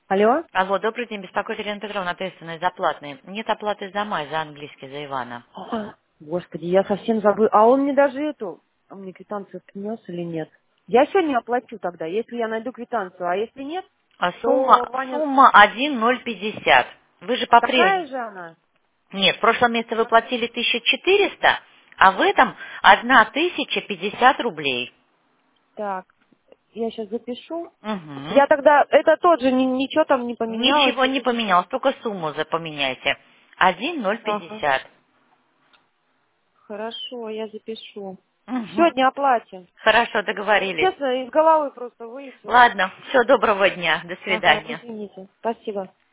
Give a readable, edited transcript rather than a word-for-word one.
Алло? Алло, добрый день, беспокоит Елена Петровна, ответственная за платные. Нет оплаты за май, за английский, за Ивана. Господи, я совсем забыла. А он мне даже он мне квитанцию принес или нет? Я сегодня оплачу тогда, если я найду квитанцию. А если нет, А то сумма, Ваня... сумма 1,050. Вы же Такая по-прежнему... же она? Нет, в прошлом месяце вы платили 1400, а в этом 1050 рублей. Так, я сейчас запишу. Угу. Я тогда... Это тот же, ничего там не поменялось. Ничего не поменялось, только сумму запоминайте. Ага. 1,050. Хорошо, я запишу. Угу. Сегодня оплатим. Хорошо, договорились. Честно, из головы просто вылетело. Ладно, все, доброго дня, до Ага, свидания. извините. Спасибо.